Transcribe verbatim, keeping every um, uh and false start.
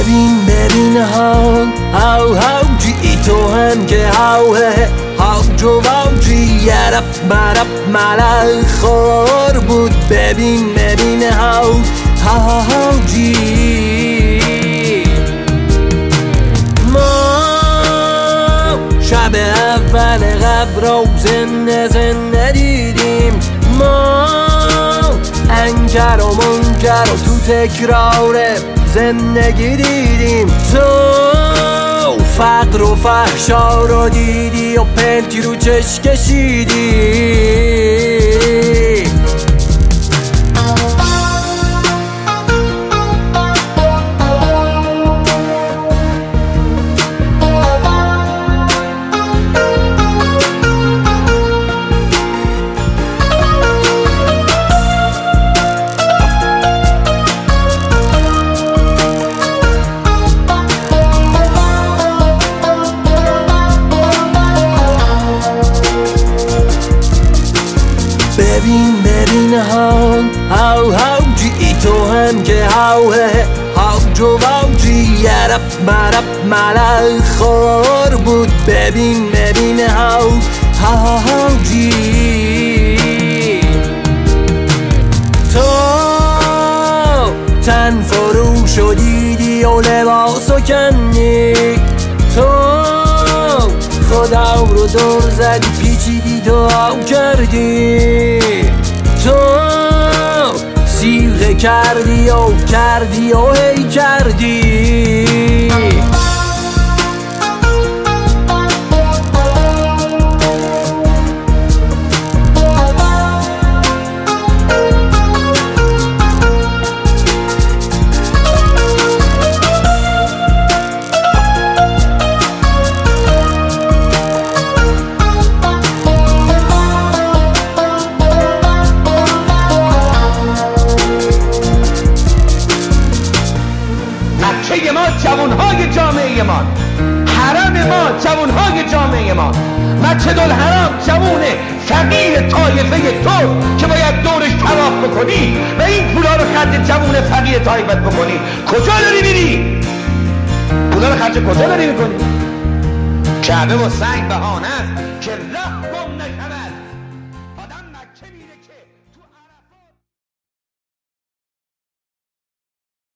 ببین ببین ها هاو هاو جی تو هم که هاوه هاو جو واو جی یرب مرب ملل خور بود ببین ببین هاو هاو جی ما شب اول قبر رو زنده زنده دیدیم ما انجر و منجر و تو تکرار زندگی دیدیم تو فقر و فحشا رو دیدی و پنتی رو چش کشیدی ببین ببین ها هاو هاو جی تو هم که هاوه هاو جو واو جی یرب مرب ملل خور بود ببین ببین هاو هاو جی تو تن فرو شدیدی و لباسو کندی تو خدا رو دور زدی پیچیدی دعا کردی تو سیغه کردی و کردی و هی کردی مکه ما جوانهای جامعه ما، حرم ما جوانهای جامعه ما، مسجد الحرام جوان فقیر طایفه تو که باید دورش طواف بکنی و این پولا رو خرج جوان فقیر طایفت بکنی کجا داری میری؟ پولا رو خرج کجا داری میکنی؟ کعبه و سنگ بهانه است که ره گم نکنه.